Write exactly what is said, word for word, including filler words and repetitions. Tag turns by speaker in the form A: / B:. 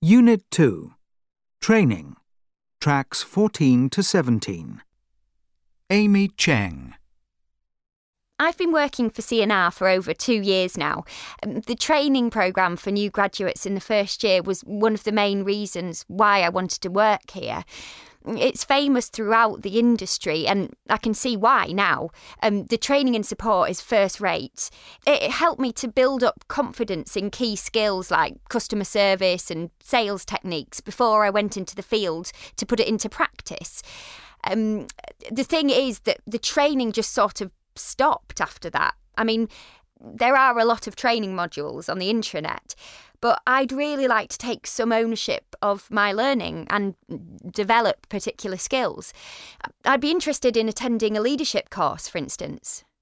A: Unit two. Training. Tracks fourteen to seventeen. Amy Cheng.
B: I've been working for C N R for over two years now. Um, the training programme for new graduates in the first year was one of the main reasons why I wanted to work here. It's famous throughout the industry, and I can see why now. Um, the training and support is first rate. It, it helped me to build up confidence in key skills like customer service and sales techniques before I went into the field to put it into practice. Um, the thing is that the training just sort of stopped after that. I mean, there are a lot of training modules on the intranet, but I'd really like to take some ownership of my learning and develop particular skills. I'd be interested in attending a leadership course, for instance.